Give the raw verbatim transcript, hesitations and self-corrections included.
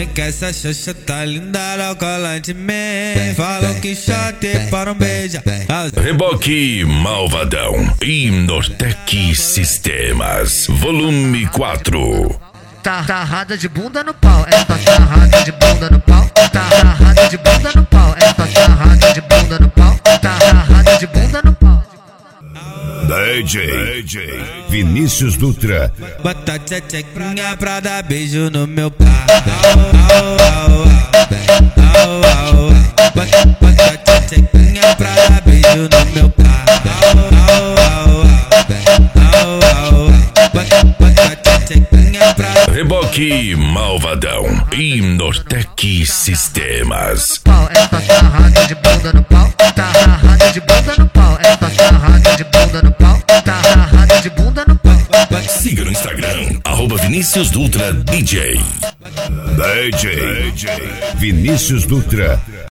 Vem que essa xoxa tá linda, ela cola de mim. Falou que shot para um beijo. Reboque Malvadão Hipnotec Sistemas Volume quatro. Tá sarrada de bunda no pau, essa sarrada de bunda no pau. Tá sarrada de bunda no pau, essa sarrada de bunda no pau. Tá sarrada de bunda no pau. D J, D J Vinícius Dutra. Bota tchequinha pra dar beijo no meu pau. Bota tchequinha pra dar beijo no meu pau. Reboque Malvadão Hipnotec Sistemas. Pau, essa sarrada de bunda no pau. Tá sarrada de bunda no pau, essa sarrada de bunda no pau. Tá sarrada de bunda no pau. Siga no Instagram, arroba Vinícius Dutra D J. D J, D J Vinícius Dutra.